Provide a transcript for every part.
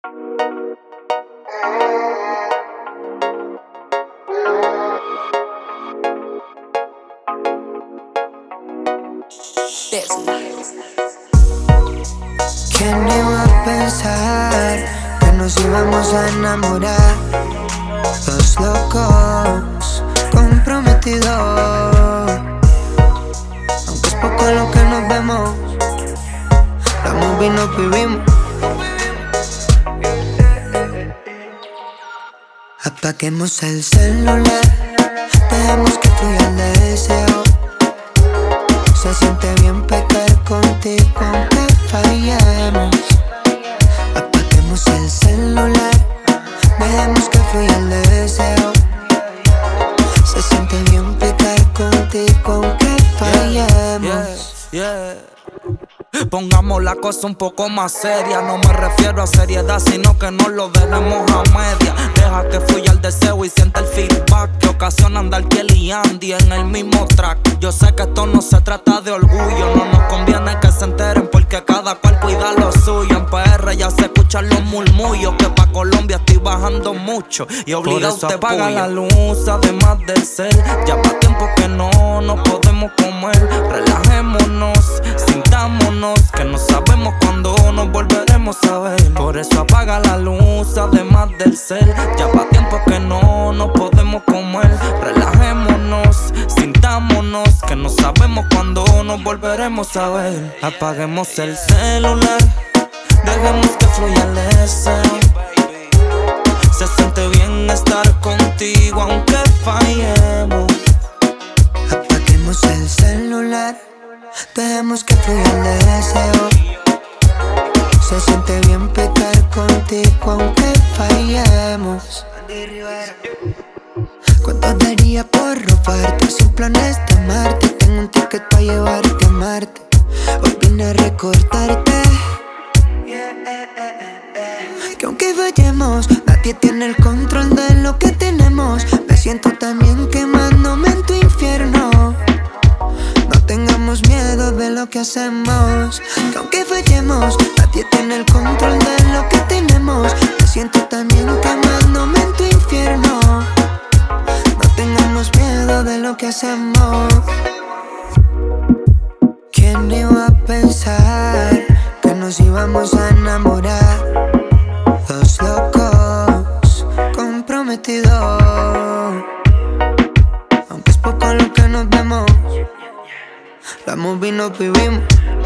¿Quién iba a pensar que nos íbamos a enamorar? Dos locos comprometidos. Aunque es poco lo que nos vemos, la movie nos vivimos. Apaguemos el celular, dejemos que fluya el deseo. Se siente bien pecar contigo aunque fallemos. Apaguemos el celular, dejemos que fluya el deseo. Se siente bien pecar contigo aunque fallemos. Pongamos la cosa un poco más seria. No me refiero a seriedad, sino que no lo dejemos a media. Deja que fluya el deseo y sienta el feedback que ocasiona andar Kelly y Andy en el mismo track. Yo sé que esto no se trata de orgullo, no nos conviene que se enteren porque cada cual cuida lo suyo. En PR ya se escuchan los murmullos que pa' Colombia estoy bajando mucho y obligado usted apaga la luz además del cel. Ya pa' tiempo que no nos podemos comer. Relajémonos, sintámonos, que no sabemos cuándo nos volveremos a ver. Por eso apaga la luz además del cel. Ya pa' tiempo que no nos podemos comer. Relajémonos, sintámonos, que no sabemos cuándo nos volveremos a ver. Apaguemos el celular, dejemos que fluya el deseo. Se siente bien estar contigo aunque fallemos. Apaguemos el celular, dejemos que fluya el deseo. Se siente bien pecar contigo aunque fallemos. ¿Cuánto daría por robarte? Sin planes de amarte. Tengo un ticket pa' llevarte a Marte. Hoy vine a recordarte que aunque fallemos, nadie tiene el control de lo que tenemos. Me siento también quemándome en tu infierno. No tengamos miedo de lo que hacemos, que aunque fallemos, nadie tiene el control de lo que tenemos. Me siento también quemándome en tu infierno. No tengamos miedo de lo que hacemos. ¿Quién iba a pensar que nos íbamos a enamorar? Dos locos comprometidos. Aunque es poco lo que nos vemos, la movie nos vivimos.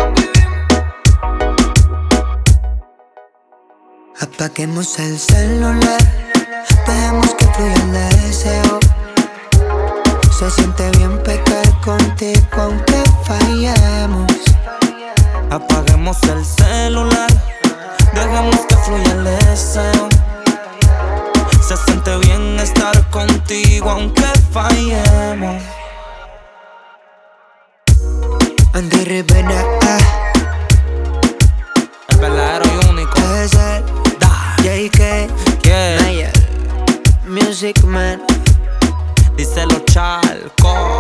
Apaguemos el celular, dejemos que fluya el deseo. Se siente bien pecar contigo aunque fallemos. Apaguemos el celular, dejemos que fluya el deseo. Se siente bien estar contigo aunque fallemos. Andy Rivera, el verdadero y único JK, yeah. Nayer, Music Man. Díselo Chalco.